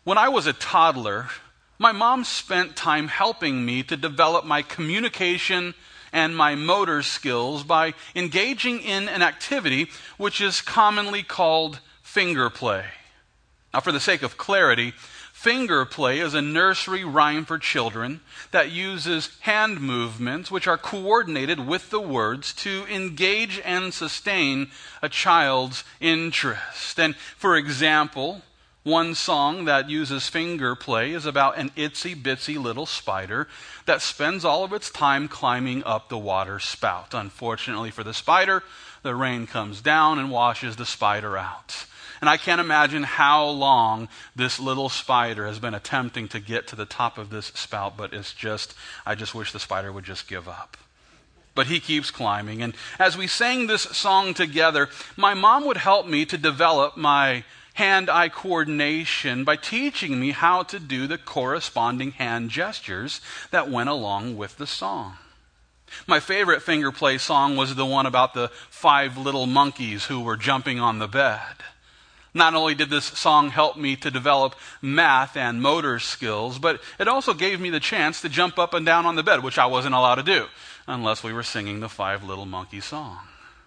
When I was a toddler, my mom spent time helping me to develop my communication and my motor skills by engaging in an activity which is commonly called finger play. Now, for the sake of clarity, finger play is a nursery rhyme for children that uses hand movements which are coordinated with the words to engage and sustain a child's interest. And for example, one song that uses finger play is about an itsy-bitsy little spider that spends all of its time climbing up the water spout. Unfortunately for the spider, the rain comes down and washes the spider out. And I can't imagine how long this little spider has been attempting to get to the top of this spout, but I just wish the spider would just give up. But he keeps climbing. And as we sang this song together, my mom would help me to develop my hand-eye coordination by teaching me how to do the corresponding hand gestures that went along with the song. My favorite finger play song was the one about the 5 little monkeys who were jumping on the bed. Not only did this song help me to develop math and motor skills, but it also gave me the chance to jump up and down on the bed, which I wasn't allowed to do unless we were singing the 5 Little Monkey song.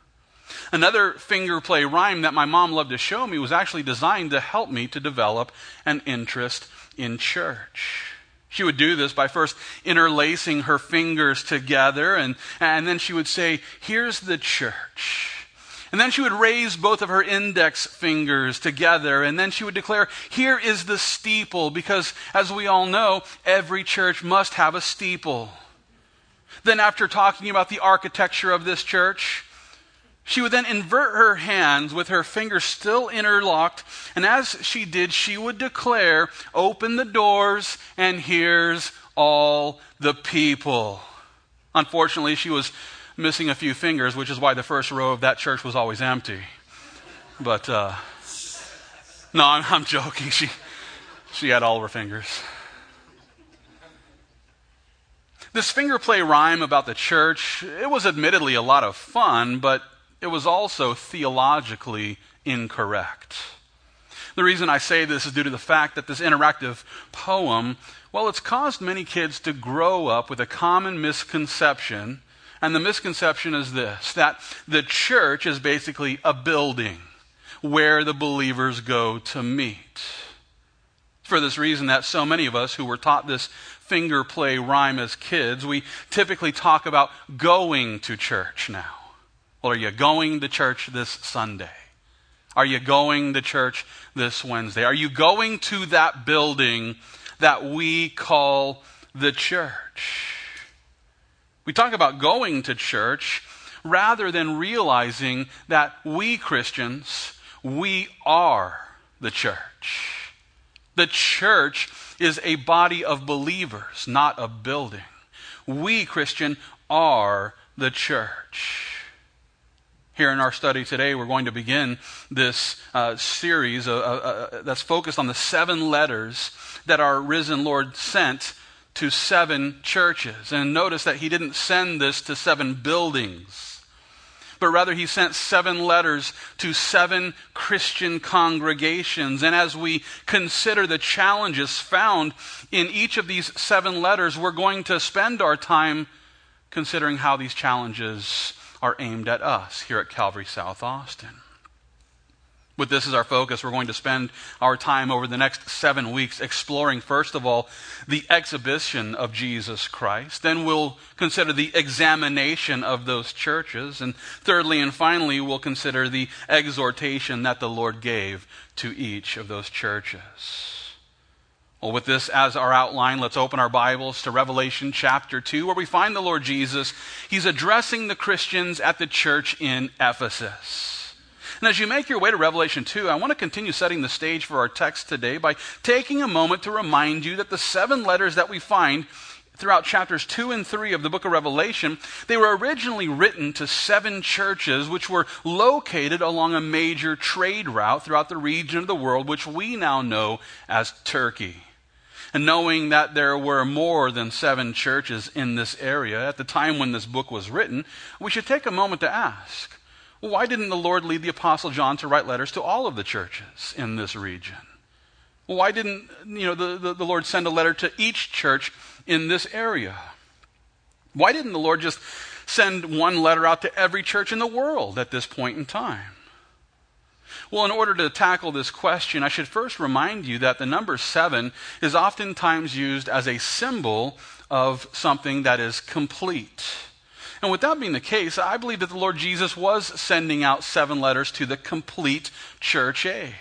Another finger play rhyme that my mom loved to show me was actually designed to help me to develop an interest in church. She would do this by first interlacing her fingers together, and then she would say, "Here's the church." And then she would raise both of her index fingers together, and then she would declare, "Here is the steeple," because as we all know, every church must have a steeple. Then after talking about the architecture of this church, she would then invert her hands with her fingers still interlocked, and as she did, she would declare, "Open the doors, and here's all the people." Unfortunately, she was missing a few fingers, which is why the first row of that church was always empty. But, no, I'm joking. She had all of her fingers. This finger play rhyme about the church, it was admittedly a lot of fun, but it was also theologically incorrect. The reason I say this is due to the fact that this interactive poem, well, it's caused many kids to grow up with a common misconception, and the misconception is this, that the church is basically a building where the believers go to meet. For this reason that so many of us who were taught this finger play rhyme as kids, we typically talk about going to church now. Well, are you going to church this Sunday? Are you going to church this Wednesday? Are you going to that building that we call the church? We talk about going to church rather than realizing that we Christians, we are the church. The church is a body of believers, not a building. We, Christian, are the church. Here in our study today, we're going to begin this series that's focused on the 7 letters that our risen Lord sent to 7 churches. And notice that he didn't send this to 7 buildings, but rather he sent 7 letters to 7 Christian congregations. And as we consider the challenges found in each of these 7 letters, we're going to spend our time considering how these challenges are aimed at us here at Calvary South Austin. With this as our focus, we're going to spend our time over the next 7 weeks exploring, first of all, the exhibition of Jesus Christ. Then we'll consider the examination of those churches. And thirdly and finally, we'll consider the exhortation that the Lord gave to each of those churches. Well, with this as our outline, let's open our Bibles to Revelation chapter 2, where we find the Lord Jesus. He's addressing the Christians at the church in Ephesus. And as you make your way to Revelation 2, I want to continue setting the stage for our text today by taking a moment to remind you that the 7 letters that we find throughout chapters 2 and 3 of the book of Revelation, they were originally written to 7 churches which were located along a major trade route throughout the region of the world which we now know as Turkey. And knowing that there were more than 7 churches in this area at the time when this book was written, we should take a moment to ask, why didn't the Lord lead the Apostle John to write letters to all of the churches in this region? Well, why didn't the Lord send a letter to each church in this area? Why didn't the Lord just send one letter out to every church in the world at this point in time? Well, in order to tackle this question, I should first remind you that the number 7 is oftentimes used as a symbol of something that is complete. And with that being the case, I believe that the Lord Jesus was sending out 7 letters to the complete church age.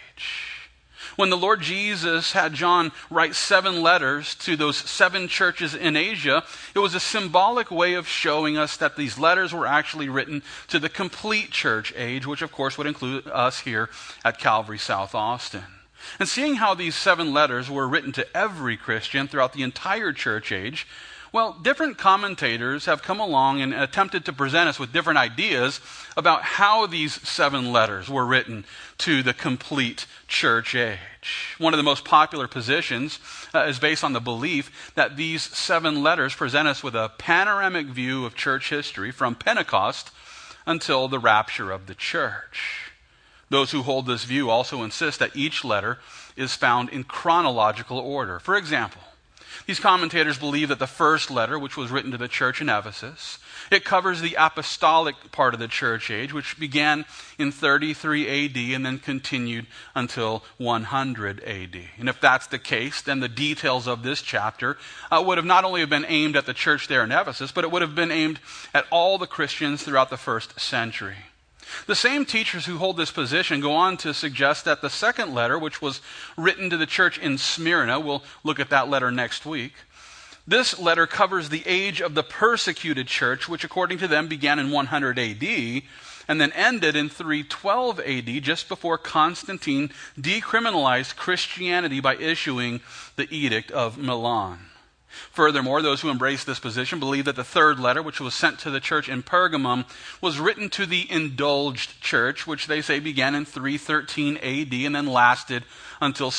When the Lord Jesus had John write 7 letters to those 7 churches in Asia, it was a symbolic way of showing us that these letters were actually written to the complete church age, which of course would include us here at Calvary South Austin. And seeing how these 7 letters were written to every Christian throughout the entire church age, well, different commentators have come along and attempted to present us with different ideas about how these 7 letters were written to the complete church age. One of the most popular positions is based on the belief that these 7 letters present us with a panoramic view of church history from Pentecost until the rapture of the church. Those who hold this view also insist that each letter is found in chronological order. For example, these commentators believe that the first letter, which was written to the church in Ephesus, it covers the apostolic part of the church age, which began in 33 AD and then continued until 100 AD. And if that's the case, then the details of this chapter would have not only been aimed at the church there in Ephesus, but it would have been aimed at all the Christians throughout the first century. The same teachers who hold this position go on to suggest that the second letter, which was written to the church in Smyrna, we'll look at that letter next week, this letter covers the age of the persecuted church, which according to them began in 100 AD and then ended in 312 AD, just before Constantine decriminalized Christianity by issuing the Edict of Milan. Furthermore, those who embrace this position believe that the third letter, which was sent to the church in Pergamum, was written to the indulged church, which they say began in 313 AD and then lasted until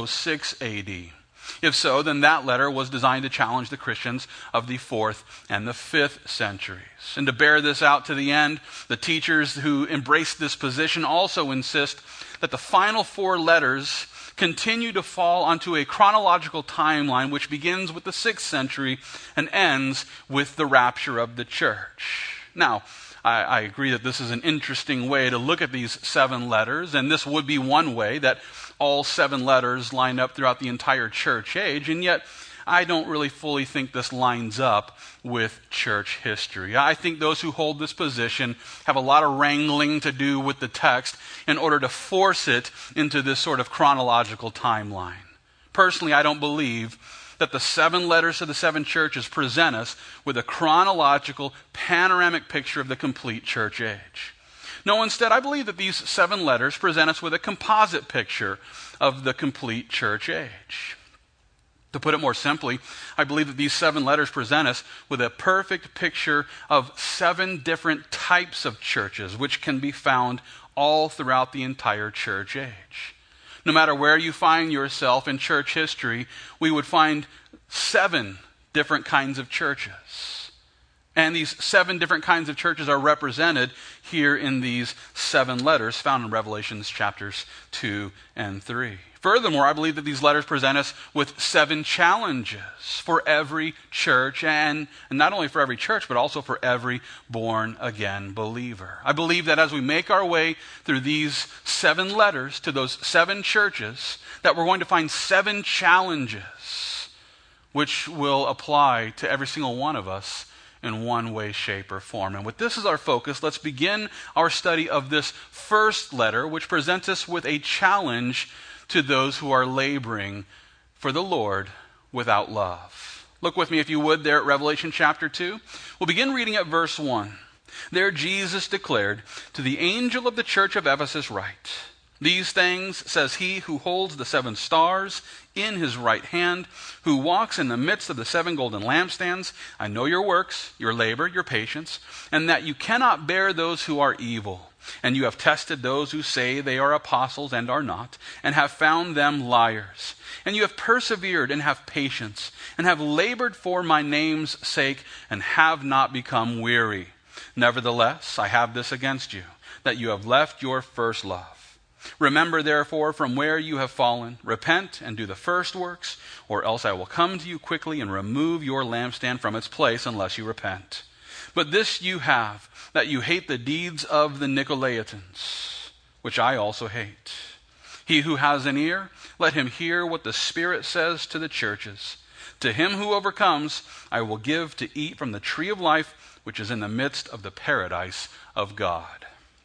606 AD. If so, then that letter was designed to challenge the Christians of the 4th and the 5th centuries. And to bear this out to the end, the teachers who embrace this position also insist that the final 4 letters continue to fall onto a chronological timeline which begins with the 6th century and ends with the rapture of the church. Now, I agree that this is an interesting way to look at these 7 letters, and this would be one way that all 7 letters line up throughout the entire church age, and yet I don't really fully think this lines up with church history. I think those who hold this position have a lot of wrangling to do with the text in order to force it into this sort of chronological timeline. Personally, I don't believe that the 7 letters to the 7 churches present us with a chronological, panoramic picture of the complete church age. No, instead, I believe that these 7 letters present us with a composite picture of the complete church age. To put it more simply, I believe that these 7 letters present us with a perfect picture of 7 different types of churches, which can be found all throughout the entire church age. No matter where you find yourself in church history, we would find 7 different kinds of churches. And these 7 different kinds of churches are represented here in these 7 letters found in Revelations chapters 2 and 3. Furthermore, I believe that these letters present us with 7 challenges for every church, and not only for every church, but also for every born-again believer. I believe that as we make our way through these 7 letters to those 7 churches, that we're going to find 7 challenges which will apply to every single one of us in one way, shape, or form. And with this as our focus, let's begin our study of this first letter, which presents us with a challenge to those who are laboring for the Lord without love. Look with me, if you would, there at Revelation chapter 2. We'll begin reading at verse 1. There Jesus declared, "To the angel of the church of Ephesus write, These things says he who holds the 7 stars in his right hand, who walks in the midst of the 7 golden lampstands. I know your works, your labor, your patience, and that you cannot bear those who are evil. And you have tested those who say they are apostles and are not, and have found them liars. And you have persevered and have patience, and have labored for my name's sake, and have not become weary. Nevertheless, I have this against you, that you have left your first love. Remember, therefore, from where you have fallen, repent and do the first works, or else I will come to you quickly and remove your lampstand from its place unless you repent. But this you have, that you hate the deeds of the Nicolaitans, which I also hate. He who has an ear, let him hear what the Spirit says to the churches. To him who overcomes, I will give to eat from the tree of life, which is in the midst of the paradise of God.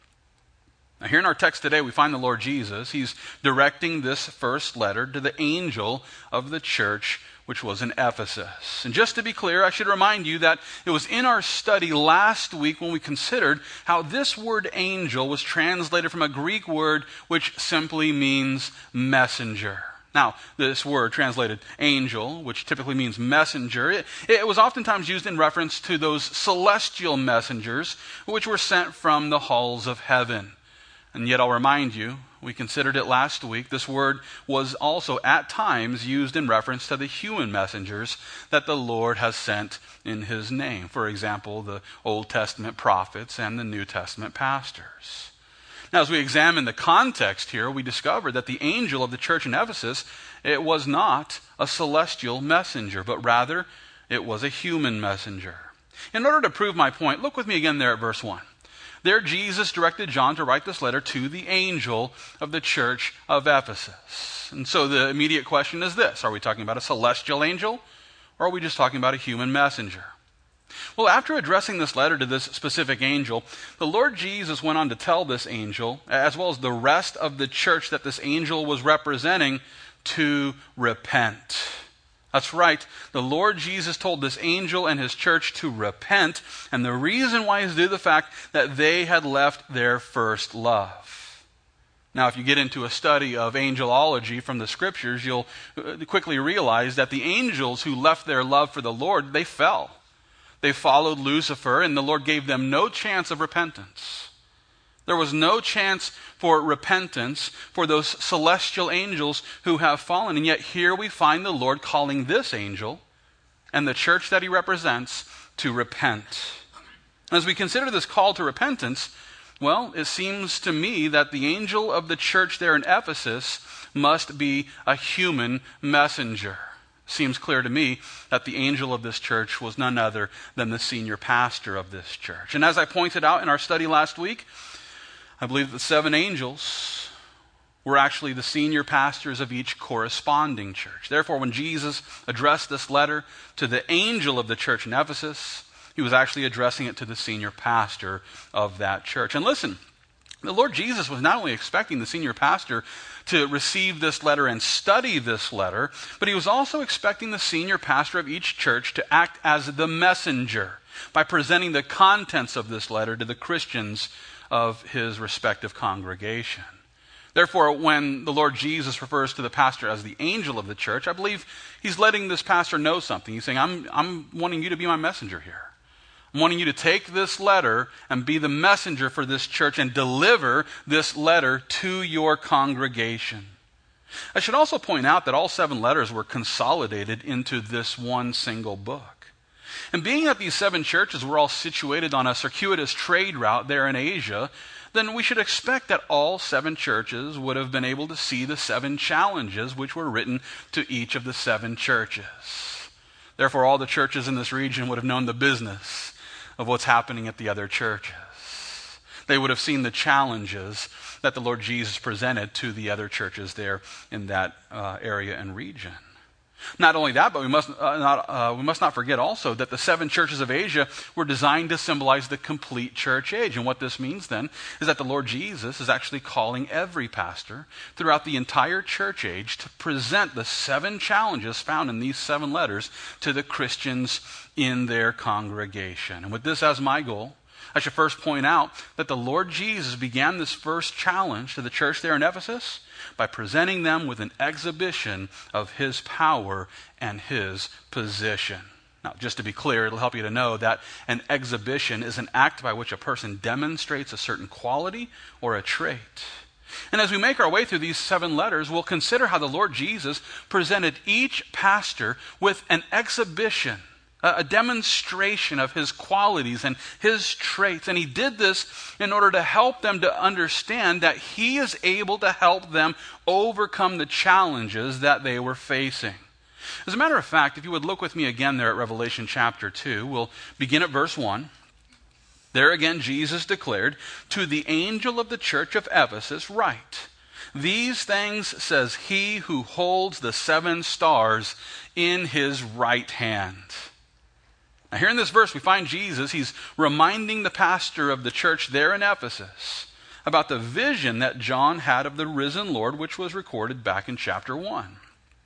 Now, here in our text today, we find the Lord Jesus. He's directing this first letter to the angel of the church, which was in Ephesus. And just to be clear, I should remind you that it was in our study last week when we considered how this word angel was translated from a Greek word which simply means messenger. Now, this word translated angel, which typically means messenger, it was oftentimes used in reference to those celestial messengers which were sent from the halls of heaven. And yet I'll remind you, we considered it last week, this word was also at times used in reference to the human messengers that the Lord has sent in his name. For example, the Old Testament prophets and the New Testament pastors. Now, as we examine the context here, we discover that the angel of the church in Ephesus, it was not a celestial messenger, but rather it was a human messenger. In order to prove my point, look with me again there at verse 1. There, Jesus directed John to write this letter to the angel of the church of Ephesus. And so the immediate question is this: are we talking about a celestial angel, or are we just talking about a human messenger? Well, after addressing this letter to this specific angel, the Lord Jesus went on to tell this angel, as well as the rest of the church that this angel was representing, to repent. That's right. The Lord Jesus told this angel and his church to repent, and the reason why is due to the fact that they had left their first love. Now, if you get into a study of angelology from the scriptures, you'll quickly realize that the angels who left their love for the Lord, they fell. They followed Lucifer, and the Lord gave them no chance of repentance. There was no chance for repentance for those celestial angels who have fallen. And yet here we find the Lord calling this angel and the church that he represents to repent. As we consider this call to repentance, well, it seems to me that the angel of the church there in Ephesus must be a human messenger. Seems clear to me that the angel of this church was none other than the senior pastor of this church. And as I pointed out in our study last week, I believe that the 7 angels were actually the senior pastors of each corresponding church. Therefore, when Jesus addressed this letter to the angel of the church in Ephesus, he was actually addressing it to the senior pastor of that church. And listen, the Lord Jesus was not only expecting the senior pastor to receive this letter and study this letter, but he was also expecting the senior pastor of each church to act as the messenger by presenting the contents of this letter to the Christians of his respective congregation. Therefore, when the Lord Jesus refers to the pastor as the angel of the church, I believe he's letting this pastor know something. He's saying, I'm wanting you to be my messenger here. I'm wanting you to take this letter and be the messenger for this church and deliver this letter to your congregation. I should also point out that all 7 letters were consolidated into this one single book. And being that these 7 churches were all situated on a circuitous trade route there in Asia, then we should expect that all 7 churches would have been able to see the 7 challenges which were written to each of the 7 churches. Therefore, all the churches in this region would have known the business of what's happening at the other churches. They would have seen the challenges that the Lord Jesus presented to the other churches there in that area and region. Not only that, but we must not forget also that the 7 churches of Asia were designed to symbolize the complete church age. And what this means then is that the Lord Jesus is actually calling every pastor throughout the entire church age to present the 7 challenges found in these 7 letters to the Christians in their congregation. And with this as my goal, I should first point out that the Lord Jesus began this first challenge to the church there in Ephesus by presenting them with an exhibition of his power and his position. Now, just to be clear, it'll help you to know that an exhibition is an act by which a person demonstrates a certain quality or a trait. And as we make our way through these 7 letters, we'll consider how the Lord Jesus presented each pastor with an exhibition a demonstration of his qualities and his traits. And he did this in order to help them to understand that he is able to help them overcome the challenges that they were facing. As a matter of fact, if you would look with me again there at Revelation chapter 2, we'll begin at verse 1. There again Jesus declared, "To the angel of the church of Ephesus write, these things says he who holds the 7 stars in his right hand." Now here in this verse we find Jesus, he's reminding the pastor of the church there in Ephesus about the vision that John had of the risen Lord, which was recorded back in chapter 1.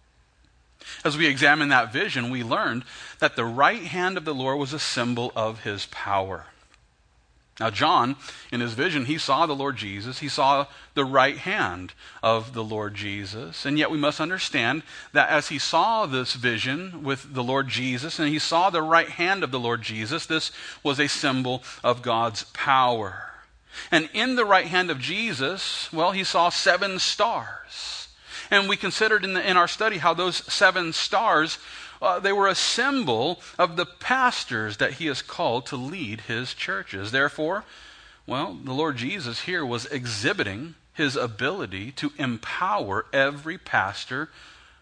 As we examine that vision, we learned that the right hand of the Lord was a symbol of his power. Now John, in his vision, he saw the Lord Jesus. He saw the right hand of the Lord Jesus. And yet we must understand that as he saw this vision with the Lord Jesus, and he saw the right hand of the Lord Jesus, this was a symbol of God's power. And in the right hand of Jesus, well, he saw 7 stars. And we considered in our study how those 7 stars, they were a symbol of the pastors that he has called to lead his churches. Therefore, well, the Lord Jesus here was exhibiting his ability to empower every pastor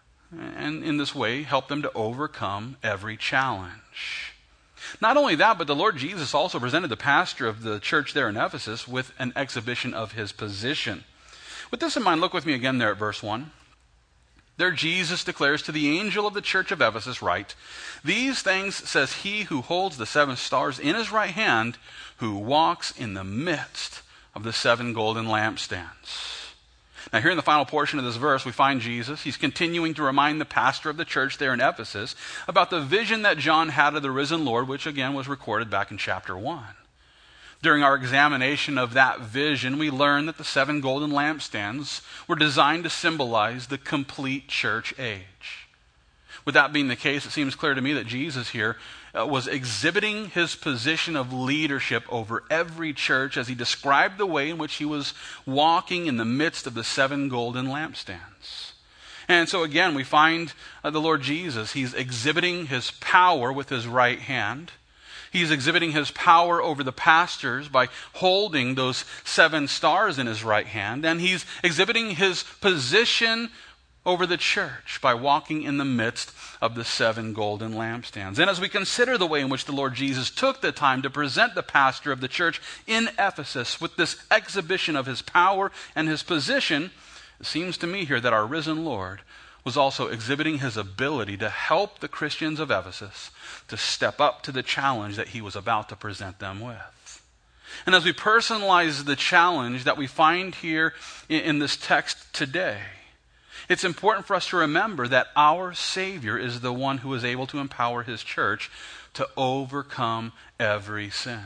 and in this way help them to overcome every challenge. Not only that, but the Lord Jesus also presented the pastor of the church there in Ephesus with an exhibition of his position. With this in mind, look with me again there at verse 1. There Jesus declares, "To the angel of the church of Ephesus write, these things says he who holds the 7 stars in his right hand, who walks in the midst of the 7 golden lampstands." Now here in the final portion of this verse, we find Jesus. He's continuing to remind the pastor of the church there in Ephesus about the vision that John had of the risen Lord, which again was recorded back in chapter 1. During our examination of that vision, we learned that the 7 golden lampstands were designed to symbolize the complete church age. With that being the case, it seems clear to me that Jesus here was exhibiting his position of leadership over every church as he described the way in which he was walking in the midst of the 7 golden lampstands. And so again, we find the Lord Jesus, he's exhibiting his power with his right hand. He's exhibiting his power over the pastors by holding those 7 stars in his right hand. And he's exhibiting his position over the church by walking in the midst of the 7 golden lampstands. And as we consider the way in which the Lord Jesus took the time to present the pastor of the church in Ephesus with this exhibition of his power and his position, it seems to me here that our risen Lord was also exhibiting his ability to help the Christians of Ephesus to step up to the challenge that he was about to present them with. And as we personalize the challenge that we find here in this text today, it's important for us to remember that our Savior is the one who is able to empower his church to overcome every sin.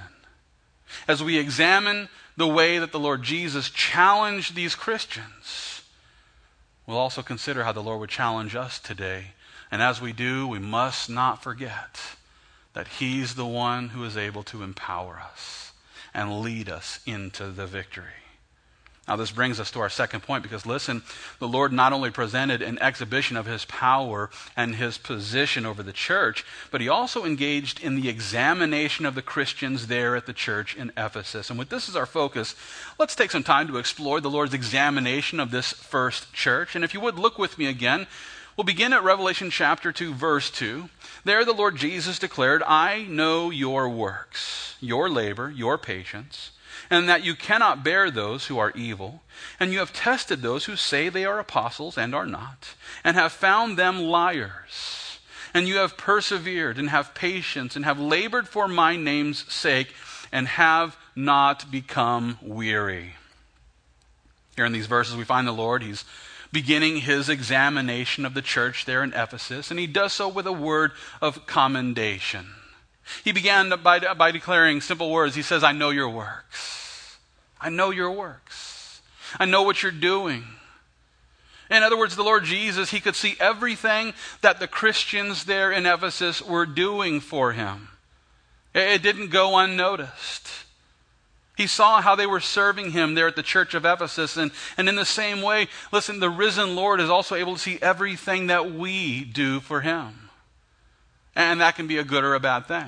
As we examine the way that the Lord Jesus challenged these Christians, we'll also consider how the Lord would challenge us today. And as we do, we must not forget that he's the one who is able to empower us and lead us into the victory. Now this brings us to our second point, because listen, the Lord not only presented an exhibition of his power and his position over the church, but he also engaged in the examination of the Christians there at the church in Ephesus. And with this as our focus, let's take some time to explore the Lord's examination of this first church. And if you would look with me again, we'll begin at Revelation chapter 2, verse 2. There the Lord Jesus declared, "I know your works, your labor, your patience, and that you cannot bear those who are evil, and you have tested those who say they are apostles and are not, and have found them liars. And you have persevered and have patience and have labored for my name's sake and have not become weary." Here in these verses we find the Lord, he's beginning his examination of the church there in Ephesus, and he does so with a word of commendation. He began by declaring simple words. He says, "I know your works. I know your works. I know what you're doing." In other words, the Lord Jesus, he could see everything that the Christians there in Ephesus were doing for him. It didn't go unnoticed. He saw how they were serving him there at the church of Ephesus. And in the same way, listen, the risen Lord is also able to see everything that we do for him. And that can be a good or a bad thing.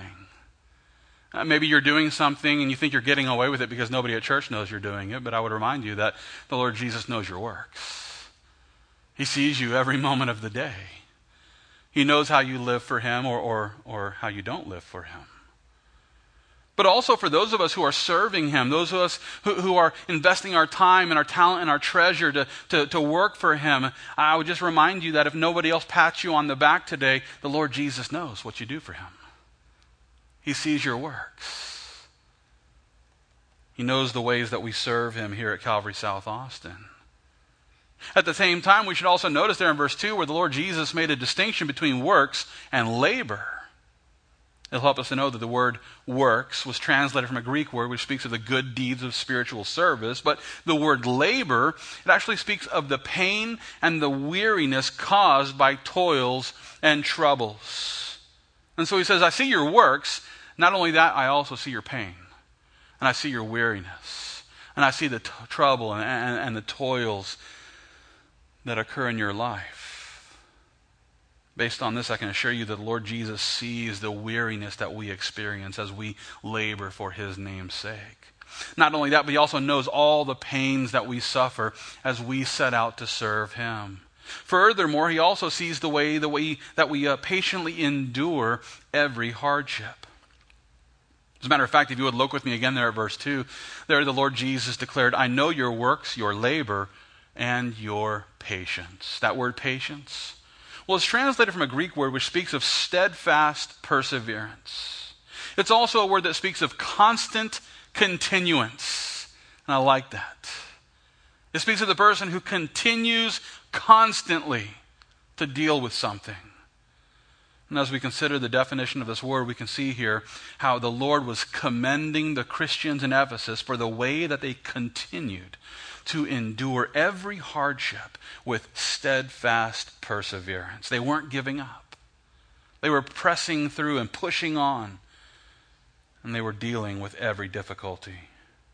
Maybe you're doing something and you think you're getting away with it because nobody at church knows you're doing it, but I would remind you that the Lord Jesus knows your works. He sees you every moment of the day. He knows how you live for him or how you don't live for him. But also for those of us who are serving him, those of us who are investing our time and our talent and our treasure to work for him, I would just remind you that if nobody else pats you on the back today, the Lord Jesus knows what you do for him. He sees your works. He knows the ways that we serve him here at Calvary South Austin. At the same time, we should also notice there in verse 2 where the Lord Jesus made a distinction between works and labor. It'll help us to know that the word works was translated from a Greek word which speaks of the good deeds of spiritual service. But the word labor, it actually speaks of the pain and the weariness caused by toils and troubles. And so he says, I see your works. Not only that, I also see your pain. And I see your weariness. And I see the trouble and the toils that occur in your life. Based on this, I can assure you that the Lord Jesus sees the weariness that we experience as we labor for his name's sake. Not only that, but he also knows all the pains that we suffer as we set out to serve him. Furthermore, he also sees the way that we patiently endure every hardship. As a matter of fact, if you would look with me again there at verse 2, there the Lord Jesus declared, I know your works, your labor, and your patience. That word patience, well, it's translated from a Greek word which speaks of steadfast perseverance. It's also a word that speaks of constant continuance. And I like that. It speaks of the person who continues constantly to deal with something. And as we consider the definition of this word, we can see here how the Lord was commending the Christians in Ephesus for the way that they continued to endure every hardship with steadfast perseverance. They weren't giving up. They were pressing through and pushing on, and they were dealing with every difficulty.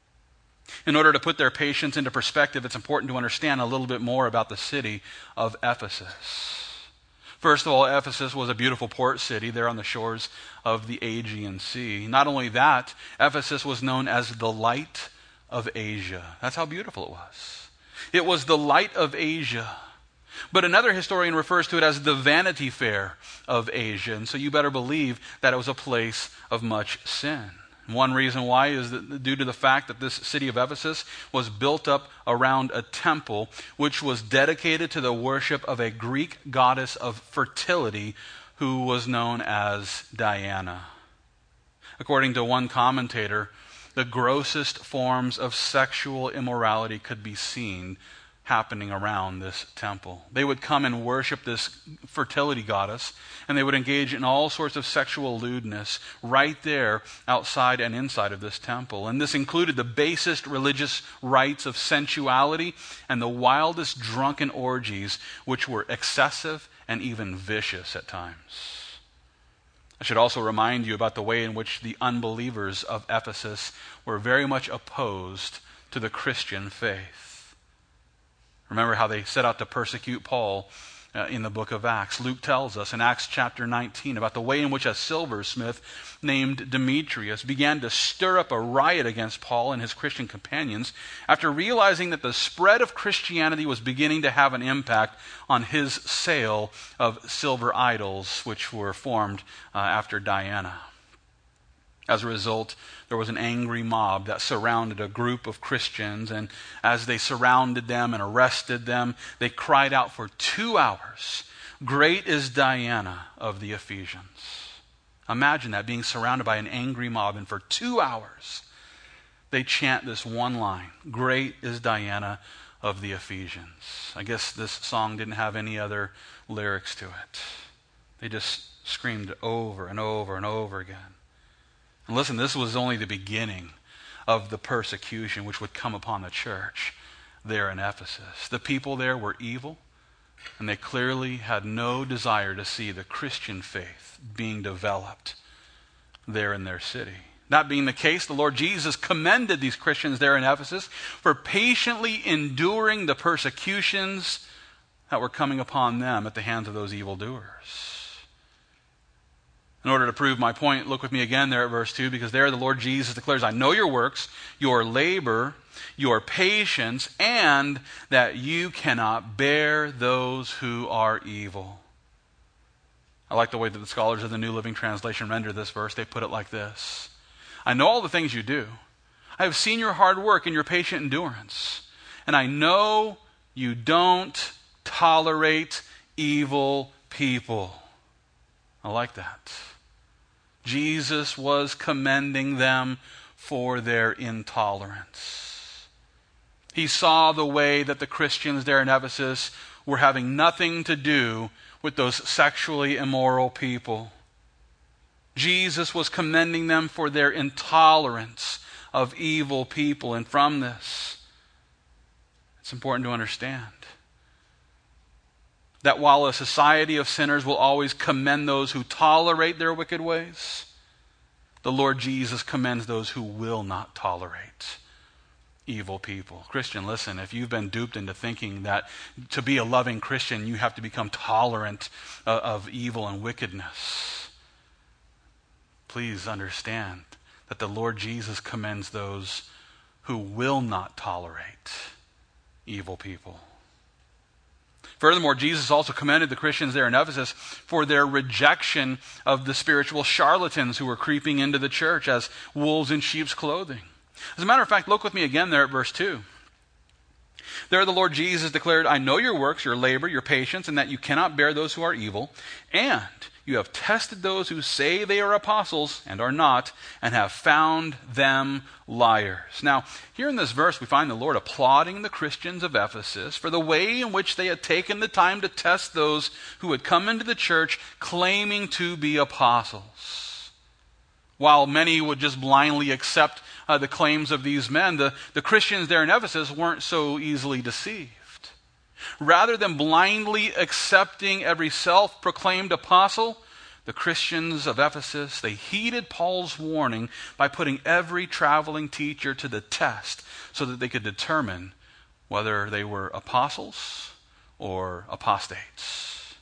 In order to put their patience into perspective, it's important to understand a little bit more about the city of Ephesus. First of all, Ephesus was a beautiful port city there on the shores of the Aegean Sea. Not only that, Ephesus was known as the light of Asia. That's how beautiful it was. It was the light of Asia. But another historian refers to it as the Vanity Fair of Asia. And so you better believe that it was a place of much sin. One reason why is that due to the fact that this city of Ephesus was built up around a temple which was dedicated to the worship of a Greek goddess of fertility who was known as Diana. According to one commentator, the grossest forms of sexual immorality could be seen happening around this temple. They would come and worship this fertility goddess, and they would engage in all sorts of sexual lewdness right there outside and inside of this temple. And this included the basest religious rites of sensuality and the wildest drunken orgies, which were excessive and even vicious at times. I should also remind you about the way in which the unbelievers of Ephesus were very much opposed to the Christian faith. Remember how they set out to persecute Paul in the book of Acts. Luke tells us in Acts chapter 19 about the way in which a silversmith named Demetrius began to stir up a riot against Paul and his Christian companions after realizing that the spread of Christianity was beginning to have an impact on his sale of silver idols, which were formed after Diana. As a result, there was an angry mob that surrounded a group of Christians, and as they surrounded them and arrested them, they cried out for 2 hours, "Great is Diana of the Ephesians." Imagine that, being surrounded by an angry mob, and for 2 hours they chant this one line, "Great is Diana of the Ephesians." I guess this song didn't have any other lyrics to it. They just screamed it over and over and over again. And listen, this was only the beginning of the persecution which would come upon the church there in Ephesus. The people there were evil, and they clearly had no desire to see the Christian faith being developed there in their city. That being the case, the Lord Jesus commended these Christians there in Ephesus for patiently enduring the persecutions that were coming upon them at the hands of those evildoers. In order to prove my point, look with me again there at verse 2, because there the Lord Jesus declares, I know your works, your labor, your patience, and that you cannot bear those who are evil. I like the way that the scholars of the New Living Translation render this verse. They put it like this. I know all the things you do. I have seen your hard work and your patient endurance. And I know you don't tolerate evil people. I like that. Jesus was commending them for their intolerance. He saw the way that the Christians there in Ephesus were having nothing to do with those sexually immoral people. Jesus was commending them for their intolerance of evil people. And from this, it's important to understand that while a society of sinners will always commend those who tolerate their wicked ways, the Lord Jesus commends those who will not tolerate evil people. Christian, listen, if you've been duped into thinking that to be a loving Christian, you have to become tolerant of evil and wickedness, please understand that the Lord Jesus commends those who will not tolerate evil people. Furthermore, Jesus also commended the Christians there in Ephesus for their rejection of the spiritual charlatans who were creeping into the church as wolves in sheep's clothing. As a matter of fact, look with me again there at verse 2. There the Lord Jesus declared, I know your works, your labor, your patience, and that you cannot bear those who are evil, and you have tested those who say they are apostles and are not, and have found them liars. Now, here in this verse, we find the Lord applauding the Christians of Ephesus for the way in which they had taken the time to test those who had come into the church claiming to be apostles. While many would just blindly accept the claims of these men, the Christians there in Ephesus weren't so easily deceived. Rather than blindly accepting every self-proclaimed apostle, the Christians of Ephesus, they heeded Paul's warning by putting every traveling teacher to the test so that they could determine whether they were apostles or apostates.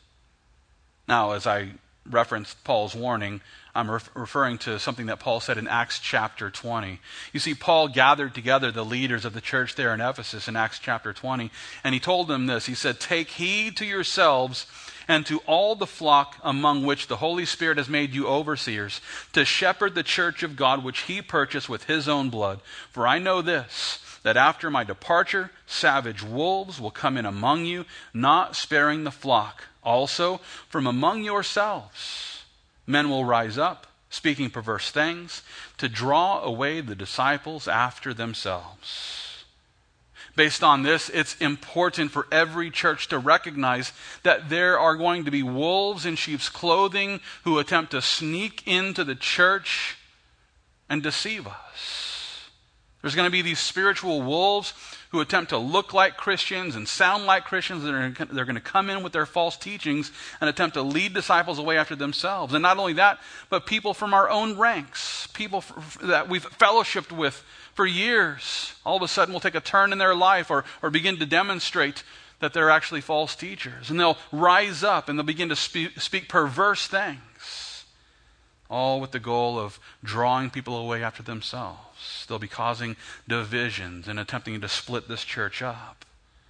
Now, as I referenced Paul's warning, I'm referring to something that Paul said in Acts chapter 20. You see, Paul gathered together the leaders of the church there in Ephesus in Acts chapter 20, and he told them this. He said, take heed to yourselves and to all the flock among which the Holy Spirit has made you overseers, to shepherd the church of God which he purchased with his own blood. For I know this, that after my departure, savage wolves will come in among you, not sparing the flock. Also, from among yourselves, men will rise up, speaking perverse things, to draw away the disciples after themselves. Based on this, it's important for every church to recognize that there are going to be wolves in sheep's clothing who attempt to sneak into the church and deceive us. There's going to be these spiritual wolves who attempt to look like Christians and sound like Christians. They're going to come in with their false teachings and attempt to lead disciples away after themselves. And not only that, but people from our own ranks, people that we've fellowshiped with for years, all of a sudden will take a turn in their life or begin to demonstrate that they're actually false teachers. And they'll rise up and they'll begin to speak perverse things, all with the goal of drawing people away after themselves. They'll be causing divisions and attempting to split this church up.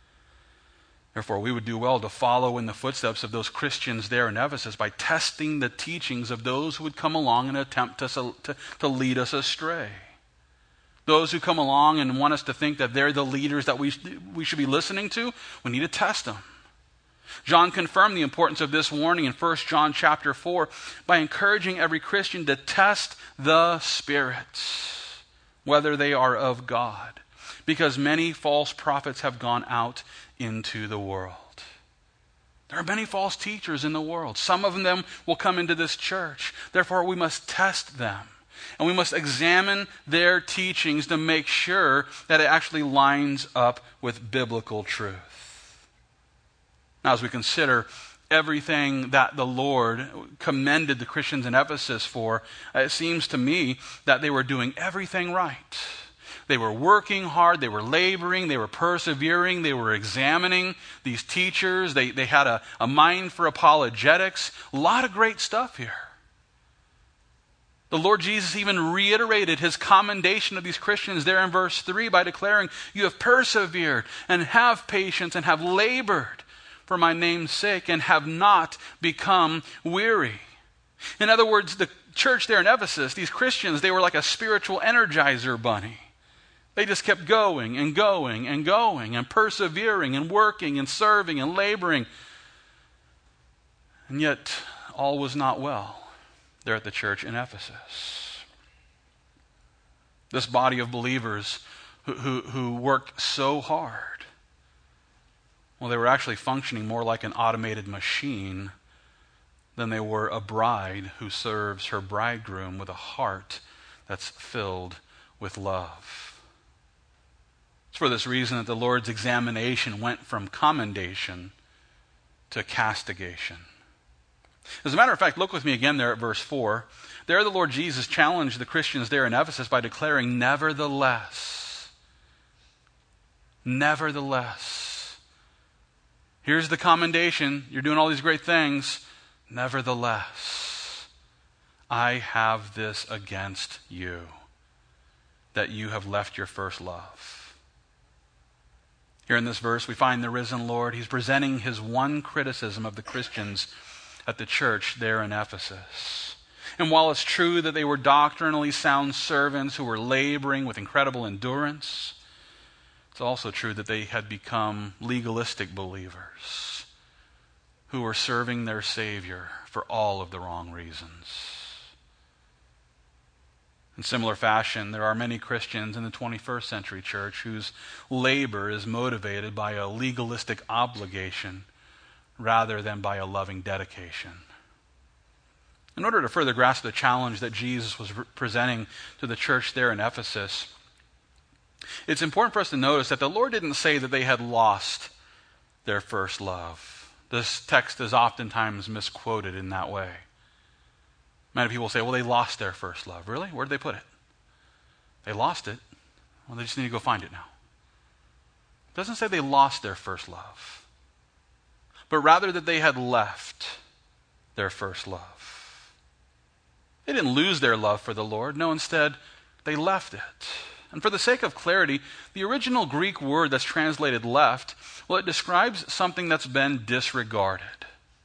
Therefore, we would do well to follow in the footsteps of those Christians there in Ephesus by testing the teachings of those who would come along and attempt to lead us astray. Those who come along and want us to think that they're the leaders that we should be listening to, we need to test them. John confirmed the importance of this warning in 1 John chapter 4 by encouraging every Christian to test the spirits, whether they are of God, because many false prophets have gone out into the world. There are many false teachers in the world. Some of them will come into this church. Therefore, we must test them. And we must examine their teachings to make sure that it actually lines up with biblical truth. Now, as we consider everything that the Lord commended the Christians in Ephesus for, it seems to me that they were doing everything right. They were working hard, they were laboring, they were persevering, they were examining these teachers, they had a mind for apologetics. A lot of great stuff here. The Lord Jesus even reiterated his commendation of these Christians there in verse 3 by declaring, "You have persevered and have patience and have labored for my name's sake and have not become weary." In other words, the church there in Ephesus, these Christians, they were like a spiritual energizer bunny. They just kept going and going and going and persevering and working and serving and laboring. And yet, all was not well there at the church in Ephesus. This body of believers who worked so hard, well, they were actually functioning more like an automated machine than they were a bride who serves her bridegroom with a heart that's filled with love. It's for this reason that the Lord's examination went from commendation to castigation. As a matter of fact, look with me again there at verse 4. There the Lord Jesus challenged the Christians there in Ephesus by declaring, "Nevertheless." Nevertheless. Here's the commendation. You're doing all these great things. "Nevertheless, I have this against you, that you have left your first love." Here in this verse, we find the risen Lord. He's presenting his one criticism of the Christians at the church there in Ephesus. And while it's true that they were doctrinally sound servants who were laboring with incredible endurance, it's also true that they had become legalistic believers who were serving their Savior for all of the wrong reasons. In similar fashion, there are many Christians in the 21st century church whose labor is motivated by a legalistic obligation rather than by a loving dedication. In order to further grasp the challenge that Jesus was presenting to the church there in Ephesus, it's important for us to notice that the Lord didn't say that they had lost their first love. This text is oftentimes misquoted in that way. Many people say, well, they lost their first love. Really? Where did they put it? They lost it. Well, they just need to go find it now. It doesn't say they lost their first love, but rather that they had left their first love. They didn't lose their love for the Lord. No, instead, they left it. And for the sake of clarity, the original Greek word that's translated left, well, it describes something that's been disregarded.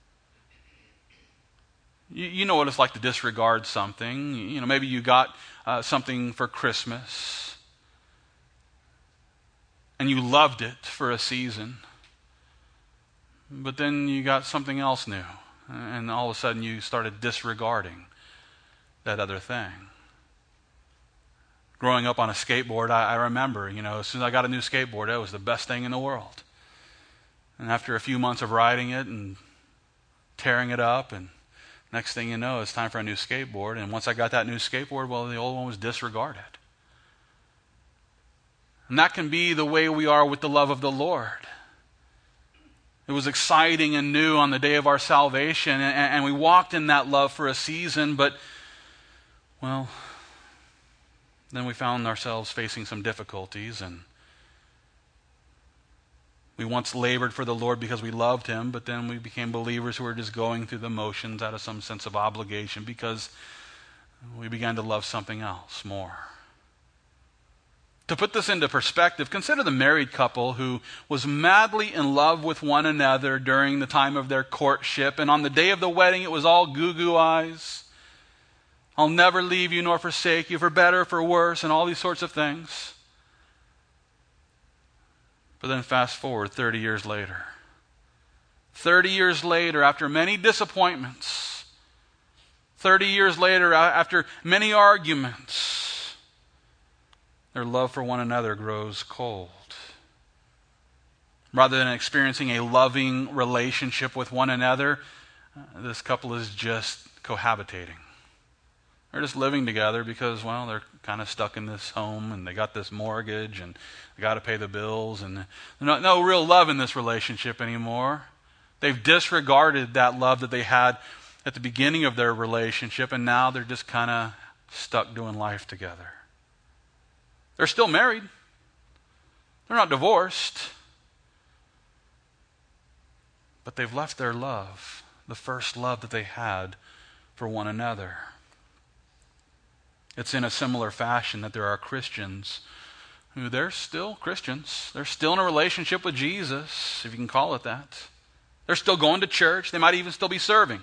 You know what it's like to disregard something. You know, maybe you got something for Christmas, and you loved it for a season. But then you got something else new, and all of a sudden you started disregarding that other thing. Growing up on a skateboard, I remember, as soon as I got a new skateboard, that was the best thing in the world. And after a few months of riding it and tearing it up, and next thing you know, it's time for a new skateboard. And once I got that new skateboard, well, the old one was disregarded. And that can be the way we are with the love of the Lord. It was exciting and new on the day of our salvation, and we walked in that love for a season, but, well, then we found ourselves facing some difficulties, and we once labored for the Lord because we loved him, but then we became believers who were just going through the motions out of some sense of obligation because we began to love something else more. To put this into perspective, consider the married couple who was madly in love with one another during the time of their courtship, and on the day of the wedding it was all goo-goo eyes. I'll never leave you nor forsake you, for better or for worse, and all these sorts of things. But then fast forward 30 years later. 30 years later, after many disappointments, 30 years later, after many arguments, their love for one another grows cold. Rather than experiencing a loving relationship with one another, this couple is just cohabitating. They're just living together because, well, they're kind of stuck in this home and they got this mortgage and they got to pay the bills, and there's no real love in this relationship anymore. They've disregarded that love that they had at the beginning of their relationship, and now they're just kind of stuck doing life together. They're still married. They're not divorced. But they've left their love, the first love that they had for one another. It's in a similar fashion that there are Christians who they're still Christians. They're still in a relationship with Jesus, if you can call it that. They're still going to church. They might even still be serving.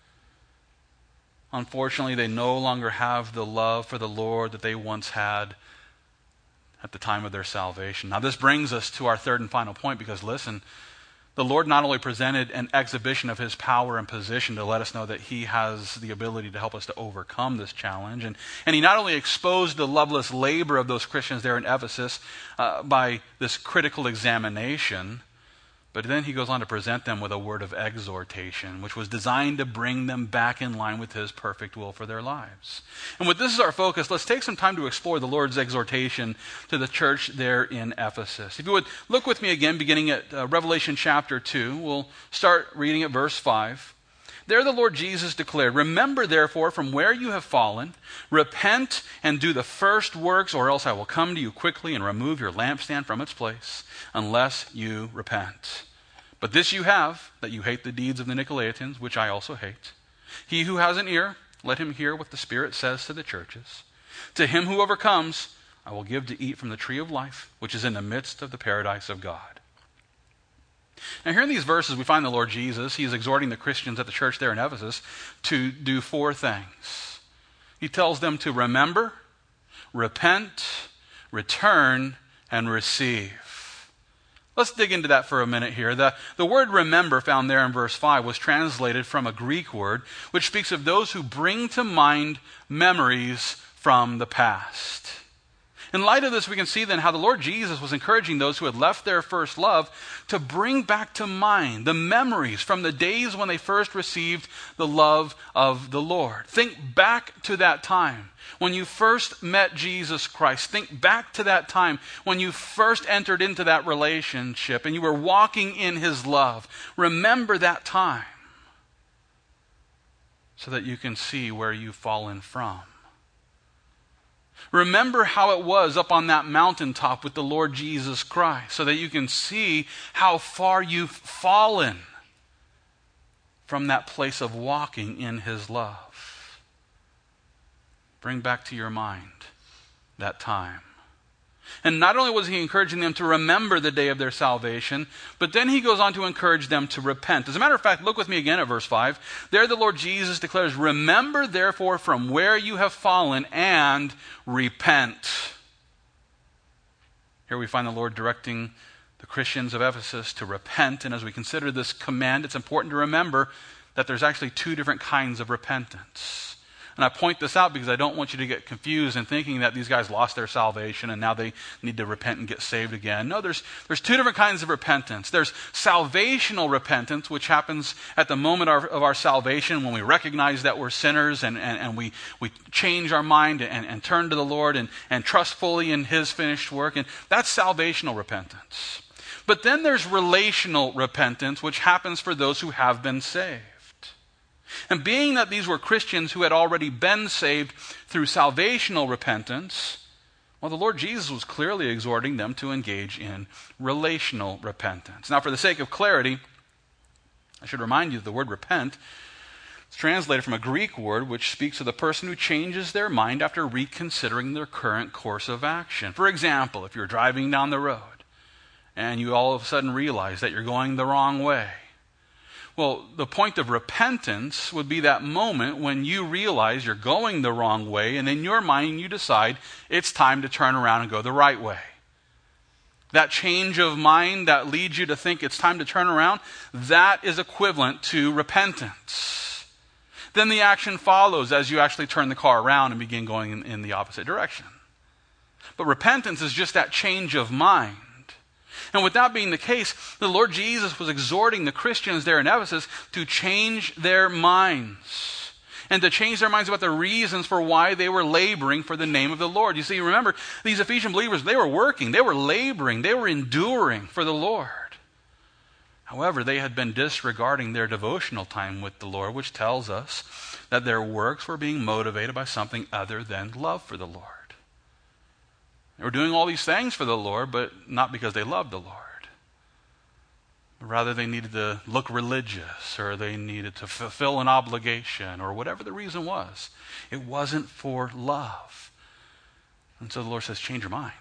Unfortunately, they no longer have the love for the Lord that they once had at the time of their salvation. Now, this brings us to our third and final point, because listen, the Lord not only presented an exhibition of his power and position to let us know that he has the ability to help us to overcome this challenge, and he not only exposed the loveless labor of those Christians there in Ephesus by this critical examination, but then he goes on to present them with a word of exhortation, which was designed to bring them back in line with his perfect will for their lives. And with this as our focus, let's take some time to explore the Lord's exhortation to the church there in Ephesus. If you would, look with me again, beginning at Revelation chapter 2. We'll start reading at verse 5. There the Lord Jesus declared, "Remember therefore from where you have fallen, repent and do the first works, or else I will come to you quickly and remove your lampstand from its place, unless you repent. But this you have, that you hate the deeds of the Nicolaitans, which I also hate. He who has an ear, let him hear what the Spirit says to the churches. To him who overcomes, I will give to eat from the tree of life, which is in the midst of the paradise of God." Now here in these verses we find the Lord Jesus. He's exhorting the Christians at the church there in Ephesus to do four things. He tells them to remember, repent, return, and receive. Let's dig into that for a minute here. The word remember found there in verse 5 was translated from a Greek word which speaks of those who bring to mind memories from the past. In light of this, we can see then how the Lord Jesus was encouraging those who had left their first love to bring back to mind the memories from the days when they first received the love of the Lord. Think back to that time when you first met Jesus Christ. Think back to that time when you first entered into that relationship and you were walking in his love. Remember that time so that you can see where you've fallen from. Remember how it was up on that mountaintop with the Lord Jesus Christ, so that you can see how far you've fallen from that place of walking in his love. Bring back to your mind that time. And not only was he encouraging them to remember the day of their salvation, but then he goes on to encourage them to repent. As a matter of fact, look with me again at verse 5. There the Lord Jesus declares, "Remember therefore from where you have fallen and repent." Here we find the Lord directing the Christians of Ephesus to repent. And as we consider this command, it's important to remember that there's actually two different kinds of repentance. And I point this out because I don't want you to get confused in thinking that these guys lost their salvation and now they need to repent and get saved again. No, there's two different kinds of repentance. There's salvational repentance, which happens at the moment of our salvation when we recognize that we're sinners and we change our mind and turn to the Lord and trust fully in his finished work. And that's salvational repentance. But then there's relational repentance, which happens for those who have been saved. And being that these were Christians who had already been saved through salvational repentance, well, the Lord Jesus was clearly exhorting them to engage in relational repentance. Now, for the sake of clarity, I should remind you that the word repent is translated from a Greek word which speaks of the person who changes their mind after reconsidering their current course of action. For example, if you're driving down the road and you all of a sudden realize that you're going the wrong way, well, the point of repentance would be that moment when you realize you're going the wrong way, and in your mind you decide it's time to turn around and go the right way. That change of mind that leads you to think it's time to turn around, that is equivalent to repentance. Then the action follows as you actually turn the car around and begin going in the opposite direction. But repentance is just that change of mind. And with that being the case, the Lord Jesus was exhorting the Christians there in Ephesus to change their minds. And to change their minds about the reasons for why they were laboring for the name of the Lord. You see, remember, these Ephesian believers, they were working, they were laboring, they were enduring for the Lord. However, they had been disregarding their devotional time with the Lord, which tells us that their works were being motivated by something other than love for the Lord. They were doing all these things for the Lord, but not because they loved the Lord. Rather, they needed to look religious, or they needed to fulfill an obligation, or whatever the reason was. It wasn't for love. And so the Lord says, change your mind.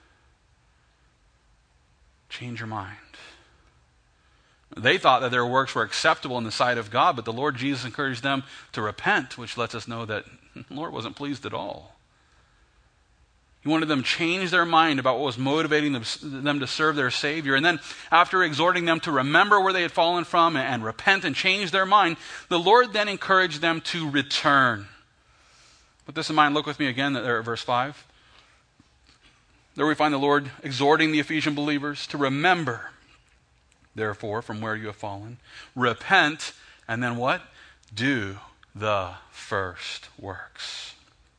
Change your mind. They thought that their works were acceptable in the sight of God, but the Lord Jesus encouraged them to repent, which lets us know that the Lord wasn't pleased at all. He wanted them to change their mind about what was motivating them to serve their Savior. And then after exhorting them to remember where they had fallen from and repent and change their mind, the Lord then encouraged them to return. With this in mind, look with me again there at verse 5. There we find the Lord exhorting the Ephesian believers to remember, therefore, from where you have fallen. Repent, and then what? Do the first works.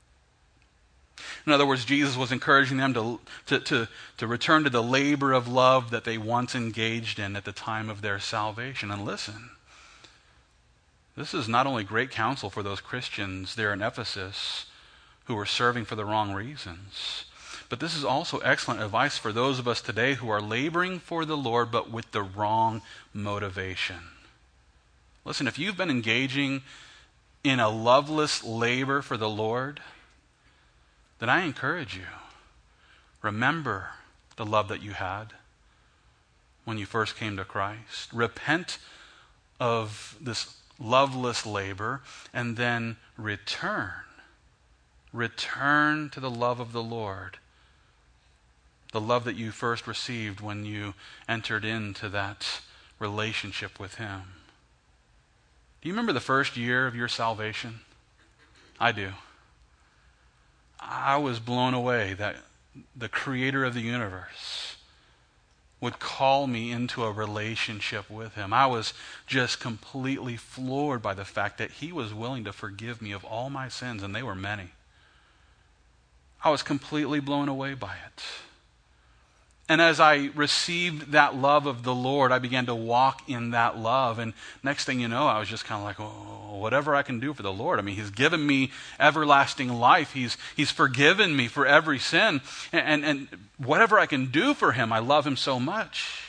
In other words, Jesus was encouraging them to return to the labor of love that they once engaged in at the time of their salvation. And listen, this is not only great counsel for those Christians there in Ephesus who were serving for the wrong reasons, but this is also excellent advice for those of us today who are laboring for the Lord but with the wrong motivation. Listen, if you've been engaging in a loveless labor for the Lord, then I encourage you, remember the love that you had when you first came to Christ. Repent of this loveless labor and then return. Return to the love of the Lord. The love that you first received when you entered into that relationship with Him. Do you remember the first year of your salvation? I do. I was blown away that the Creator of the universe would call me into a relationship with Him. I was just completely floored by the fact that He was willing to forgive me of all my sins, and they were many. I was completely blown away by it. And as I received that love of the Lord, I began to walk in that love. And next thing you know, I was just kind of like, oh, whatever I can do for the Lord. I mean, He's given me everlasting life. He's forgiven me for every sin. And whatever I can do for Him, I love Him so much.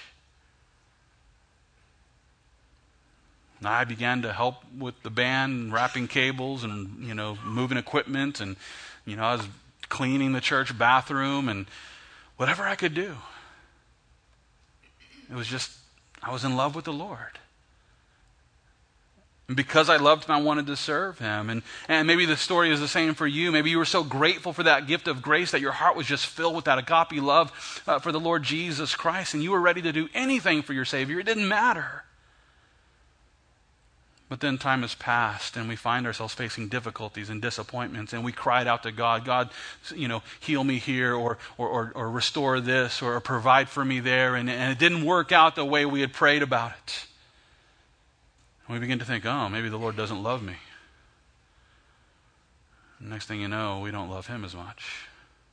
And I began to help with the band, wrapping cables and, moving equipment. And, I was cleaning the church bathroom and whatever I could do. It was just, I was in love with the Lord. And because I loved Him, I wanted to serve Him. And maybe the story is the same for you. Maybe you were so grateful for that gift of grace that your heart was just filled with that agape love for the Lord Jesus Christ. And you were ready to do anything for your Savior. It didn't matter. But then time has passed and we find ourselves facing difficulties and disappointments, and we cried out to God, God, heal me here or restore this or provide for me there, and it didn't work out the way we had prayed about it. And we begin to think, oh, maybe the Lord doesn't love me. And next thing you know, we don't love Him as much.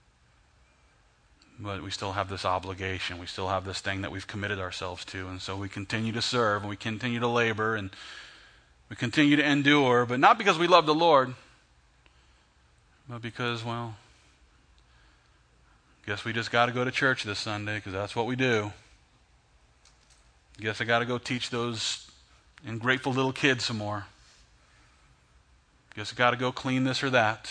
But we still have this obligation. We still have this thing that we've committed ourselves to, and so we continue to serve and we continue to labor and we continue to endure, but not because we love the Lord, but because, guess we just got to go to church this Sunday because that's what we do. Guess I got to go teach those ungrateful little kids some more. Guess I got to go clean this or that.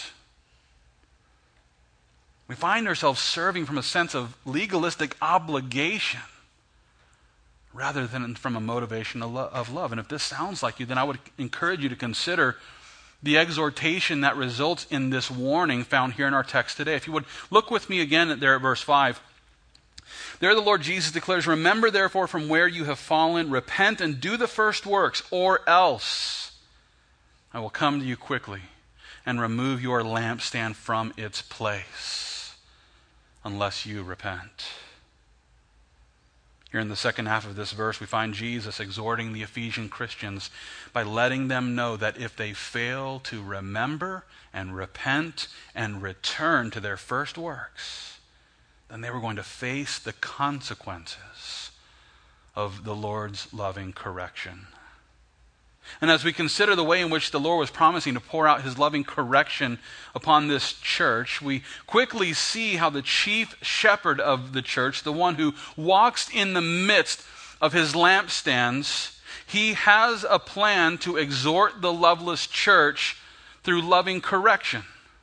We find ourselves serving from a sense of legalistic obligation, rather than from a motivation of love. And if this sounds like you, then I would encourage you to consider the exhortation that results in this warning found here in our text today. If you would look with me again there at verse 5. There the Lord Jesus declares, remember therefore from where you have fallen, repent and do the first works, or else I will come to you quickly and remove your lampstand from its place, unless you repent. Here in the second half of this verse, we find Jesus exhorting the Ephesian Christians by letting them know that if they fail to remember and repent and return to their first works, then they were going to face the consequences of the Lord's loving correction. And as we consider the way in which the Lord was promising to pour out His loving correction upon this church, we quickly see how the chief shepherd of the church, the one who walks in the midst of his lampstands, he has a plan to exhort the loveless church through loving correction.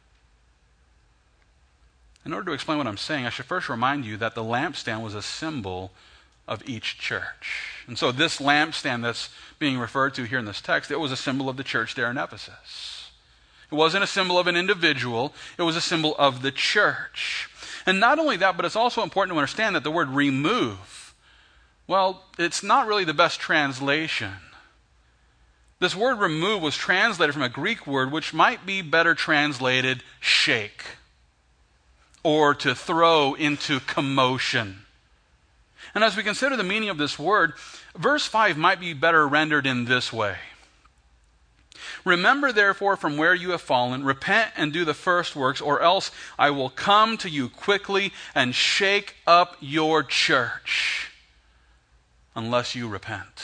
In order to explain what I'm saying, I should first remind you that the lampstand was a symbol of each church. And so this lampstand that's being referred to here in this text, it was a symbol of the church there in Ephesus. It wasn't a symbol of an individual, it was a symbol of the church. And not only that, but it's also important to understand that the word remove, well, it's not really the best translation. This word remove was translated from a Greek word which might be better translated shake, or to throw into commotion. And as we consider the meaning of this word, verse 5 might be better rendered in this way. Remember therefore from where you have fallen, repent and do the first works, or else I will come to you quickly and shake up your church, unless you repent.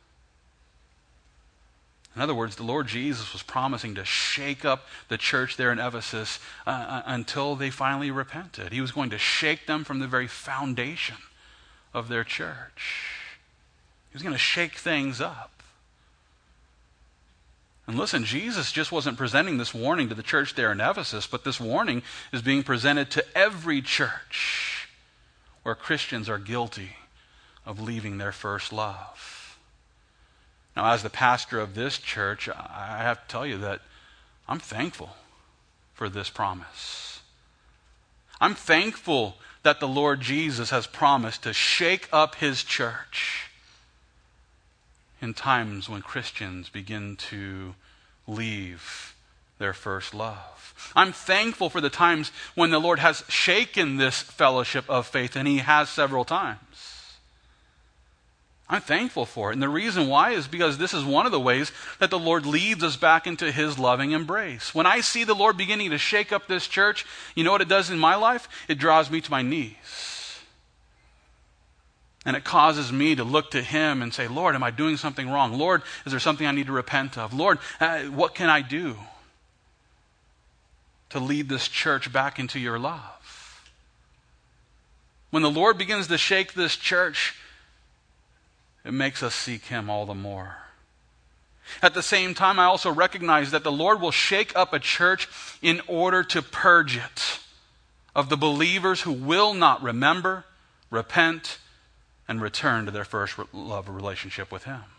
In other words, the Lord Jesus was promising to shake up the church there in Ephesus until they finally repented. He was going to shake them from the very foundation of their church. He was going to shake things up. And listen, Jesus just wasn't presenting this warning to the church there in Ephesus, but this warning is being presented to every church where Christians are guilty of leaving their first love. Now, as the pastor of this church, I have to tell you that I'm thankful for this promise. I'm thankful that the Lord Jesus has promised to shake up his church in times when Christians begin to leave their first love. I'm thankful for the times when the Lord has shaken this fellowship of faith, and he has several times. I'm thankful for it. And the reason why is because this is one of the ways that the Lord leads us back into his loving embrace. When I see the Lord beginning to shake up this church, you know what it does in my life? It draws me to my knees. And it causes me to look to him and say, Lord, am I doing something wrong? Lord, is there something I need to repent of? Lord, what can I do to lead this church back into your love? When the Lord begins to shake this church, it makes us seek him all the more. At the same time, I also recognize that the Lord will shake up a church in order to purge it of the believers who will not remember, repent, and return to their first love relationship with him.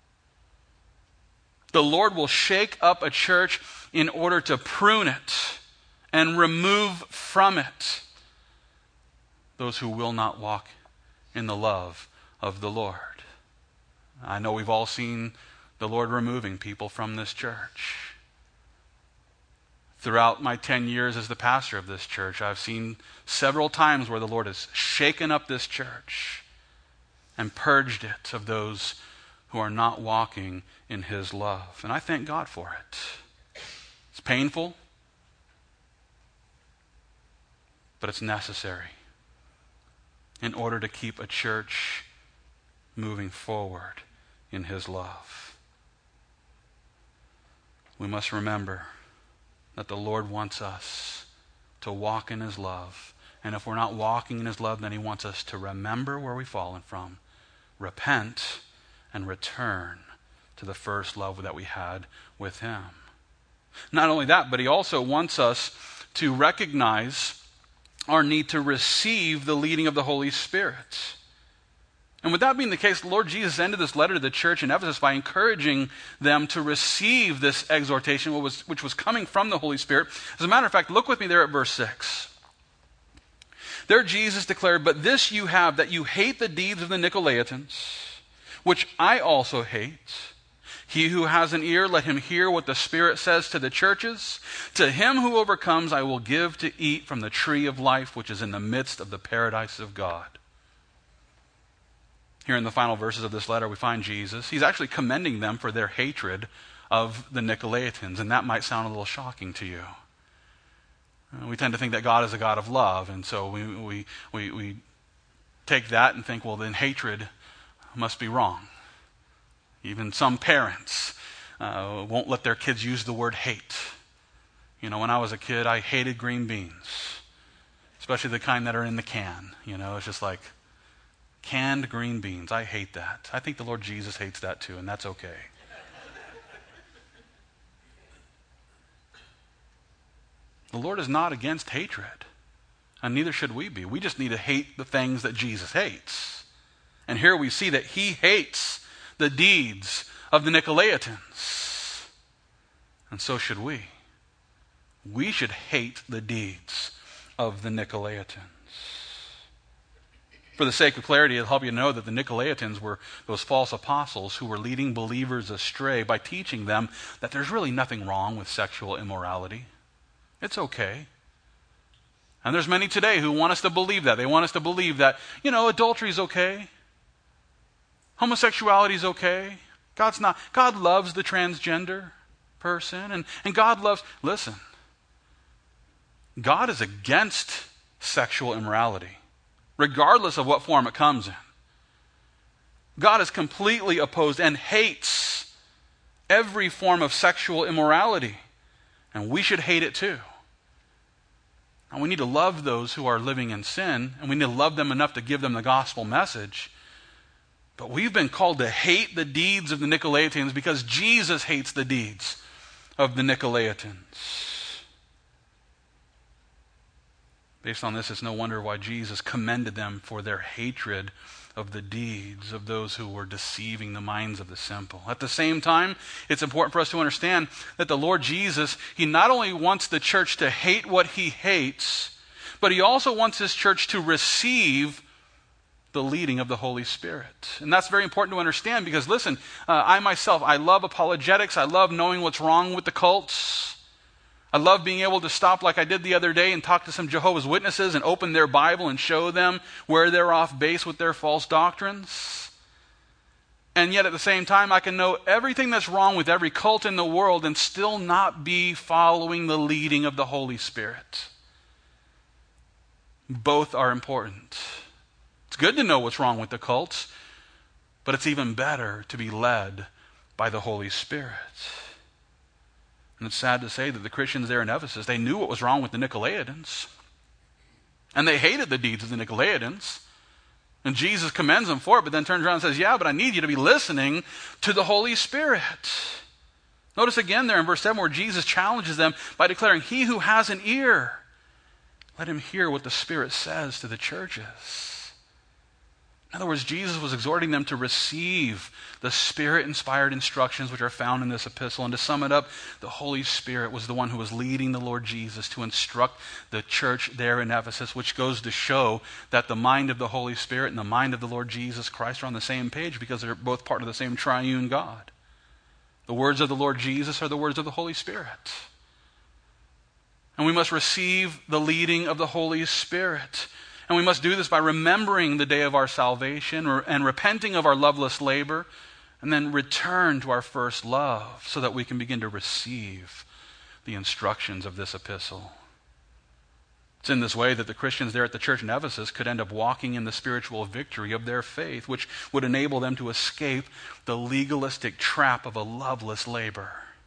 The Lord will shake up a church in order to prune it and remove from it those who will not walk in the love of the Lord. I know we've all seen the Lord removing people from this church. Throughout my 10 years as the pastor of this church, I've seen several times where the Lord has shaken up this church and purged it of those who are not walking in his love. And I thank God for it. It's painful, but it's necessary in order to keep a church moving forward in his love. We must remember that the Lord wants us to walk in his love. And if we're not walking in his love, then he wants us to remember where we've fallen from, repent, and return to the first love that we had with him. Not only that, but he also wants us to recognize our need to receive the leading of the Holy Spirit. And with that being the case, the Lord Jesus ended this letter to the church in Ephesus by encouraging them to receive this exhortation, which was coming from the Holy Spirit. As a matter of fact, look with me there at verse 6. There Jesus declared, "But this you have, that you hate the deeds of the Nicolaitans, which I also hate. He who has an ear, let him hear what the Spirit says to the churches. To him who overcomes, I will give to eat from the tree of life, which is in the midst of the paradise of God." Here in the final verses of this letter, we find Jesus. He's actually commending them for their hatred of the Nicolaitans, and that might sound a little shocking to you. We tend to think that God is a God of love, and so we take that and think, well, then hatred must be wrong. Even some parents won't let their kids use the word hate. You know, when I was a kid, I hated green beans, especially the kind that are in the can. You know, it's just like, Canned green beans. I hate that. I think the Lord Jesus hates that too, and that's okay. The Lord is not against hatred, and neither should we be. We just need to hate the things that Jesus hates. And here we see that he hates the deeds of the Nicolaitans. And so should we. We should hate the deeds of the Nicolaitans. For the sake of clarity, it'll help you know that the Nicolaitans were those false apostles who were leading believers astray by teaching them that there's really nothing wrong with sexual immorality. It's okay. And there's many today who want us to believe that. They want us to believe that, adultery is okay. Homosexuality is okay. God loves the transgender person. And God loves, listen, God is against sexual immorality, regardless of what form it comes in. God is completely opposed and hates every form of sexual immorality. And we should hate it too. And we need to love those who are living in sin, and we need to love them enough to give them the gospel message. But we've been called to hate the deeds of the Nicolaitans because Jesus hates the deeds of the Nicolaitans. Based on this, it's no wonder why Jesus commended them for their hatred of the deeds of those who were deceiving the minds of the simple. At the same time, it's important for us to understand that the Lord Jesus, he not only wants the church to hate what he hates, but he also wants his church to receive the leading of the Holy Spirit. And that's very important to understand because, listen, I myself, I love apologetics. I love knowing what's wrong with the cults. I love being able to stop like I did the other day and talk to some Jehovah's Witnesses and open their Bible and show them where they're off base with their false doctrines. And yet at the same time, I can know everything that's wrong with every cult in the world and still not be following the leading of the Holy Spirit. Both are important. It's good to know what's wrong with the cults, but it's even better to be led by the Holy Spirit. And it's sad to say that the Christians there in Ephesus, they knew what was wrong with the Nicolaitans. And they hated the deeds of the Nicolaitans. And Jesus commends them for it, but then turns around and says, yeah, but I need you to be listening to the Holy Spirit. Notice again there in verse 7 where Jesus challenges them by declaring, he who has an ear, let him hear what the Spirit says to the churches. In other words, Jesus was exhorting them to receive the Spirit-inspired instructions which are found in this epistle. And to sum it up, the Holy Spirit was the one who was leading the Lord Jesus to instruct the church there in Ephesus, which goes to show that the mind of the Holy Spirit and the mind of the Lord Jesus Christ are on the same page because they're both part of the same triune God. The words of the Lord Jesus are the words of the Holy Spirit. And we must receive the leading of the Holy Spirit. And we must do this by remembering the day of our salvation and repenting of our loveless labor, and then return to our first love so that we can begin to receive the instructions of this epistle. It's in this way that the Christians there at the church in Ephesus could end up walking in the spiritual victory of their faith, which would enable them to escape the legalistic trap of a loveless labor.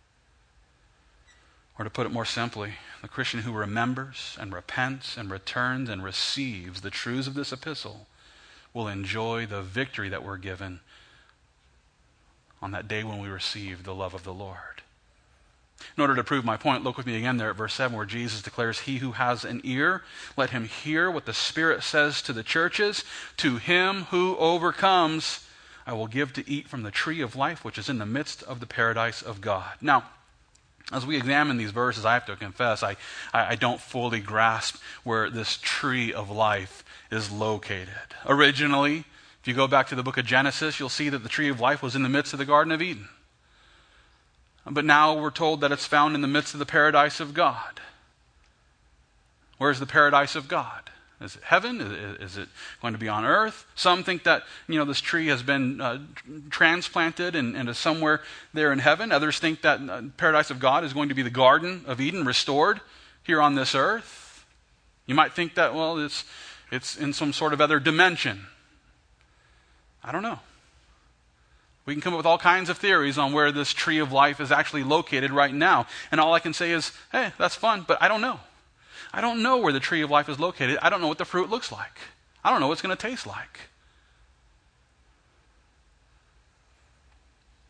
Or to put it more simply, the Christian who remembers and repents and returns and receives the truths of this epistle will enjoy the victory that we're given on that day when we receive the love of the Lord. In order to prove my point, look with me again there at verse 7 where Jesus declares, he who has an ear, let him hear what the Spirit says to the churches. To him who overcomes, I will give to eat from the tree of life, which is in the midst of the paradise of God. Now, as we examine these verses, I have to confess, I don't fully grasp where this tree of life is located. Originally, if you go back to the book of Genesis, you'll see that the tree of life was in the midst of the Garden of Eden. But now we're told that it's found in the midst of the paradise of God. Where's the paradise of God? Is it heaven? Is it going to be on earth? Some think that this tree has been transplanted and is somewhere there in heaven. Others think that paradise of God is going to be the Garden of Eden restored here on this earth. You might think that, well, it's in some sort of other dimension. I don't know. We can come up with all kinds of theories on where this tree of life is actually located right now. And all I can say is, hey, that's fun, but I don't know. I don't know where the tree of life is located. I don't know what the fruit looks like. I don't know what it's going to taste like.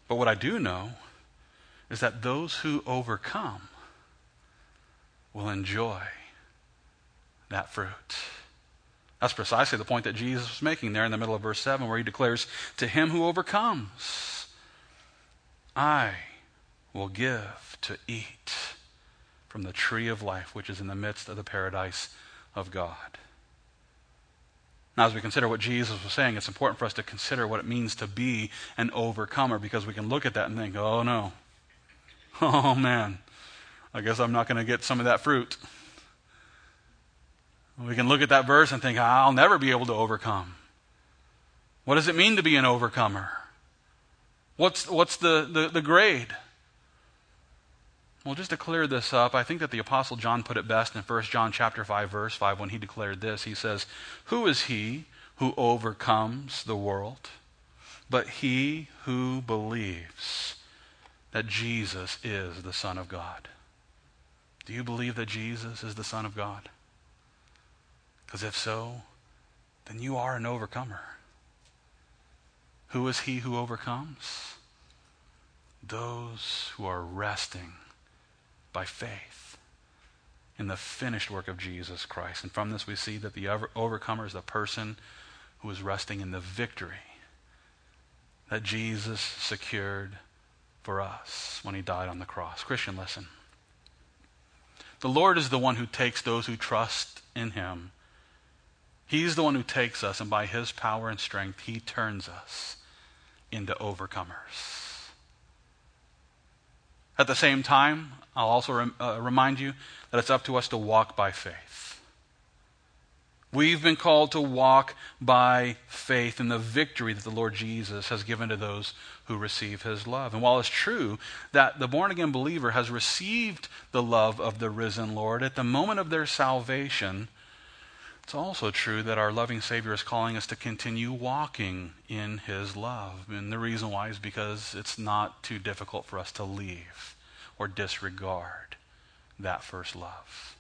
But what I do know is that those who overcome will enjoy that fruit. That's precisely the point that Jesus was making there in the middle of verse 7, where he declares, "To him who overcomes, I will give to eat from the tree of life, which is in the midst of the paradise of God." Now, as we consider what Jesus was saying, it's important for us to consider what it means to be an overcomer, because we can look at that and think, oh no, oh man, I guess I'm not going to get some of that fruit. We can look at that verse and think, I'll never be able to overcome. What does it mean to be an overcomer? What's the grade? Well, just to clear this up, I think that the Apostle John put it best in 1 John chapter 5, verse 5, when he declared this. He says, "Who is he who overcomes the world? But he who believes that Jesus is the Son of God." Do you believe that Jesus is the Son of God? Because if so, then you are an overcomer. Who is he who overcomes? Those who are resting by faith in the finished work of Jesus Christ. And from this we see that the overcomer is the person who is resting in the victory that Jesus secured for us when he died on the cross. Christian, listen. The Lord is the one who takes those who trust in him. He's the one who takes us, and by his power and strength, he turns us into overcomers. At the same time, I'll also remind you that it's up to us to walk by faith. We've been called to walk by faith in the victory that the Lord Jesus has given to those who receive his love. And while it's true that the born-again believer has received the love of the risen Lord at the moment of their salvation, it's also true that our loving Savior is calling us to continue walking in his love. And the reason why is because it's not too difficult for us to leave or disregard that first love.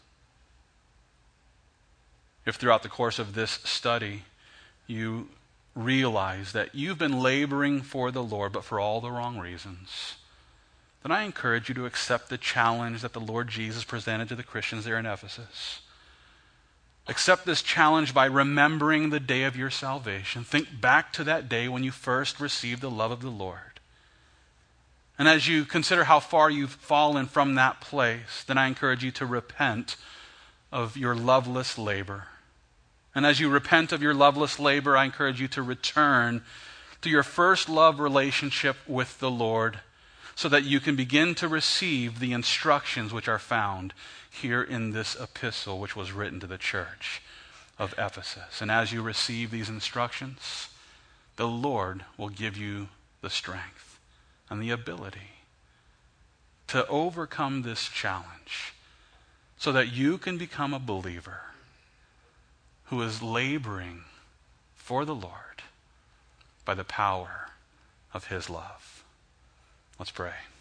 If throughout the course of this study you realize that you've been laboring for the Lord, but for all the wrong reasons, then I encourage you to accept the challenge that the Lord Jesus presented to the Christians there in Ephesus. Accept this challenge by remembering the day of your salvation. Think back to that day when you first received the love of the Lord. And as you consider how far you've fallen from that place, then I encourage you to repent of your loveless labor. And as you repent of your loveless labor, I encourage you to return to your first love relationship with the Lord, so that you can begin to receive the instructions which are found here in this epistle, which was written to the church of Ephesus. And as you receive these instructions, the Lord will give you the strength and the ability to overcome this challenge, so that you can become a believer who is laboring for the Lord by the power of his love. Let's pray.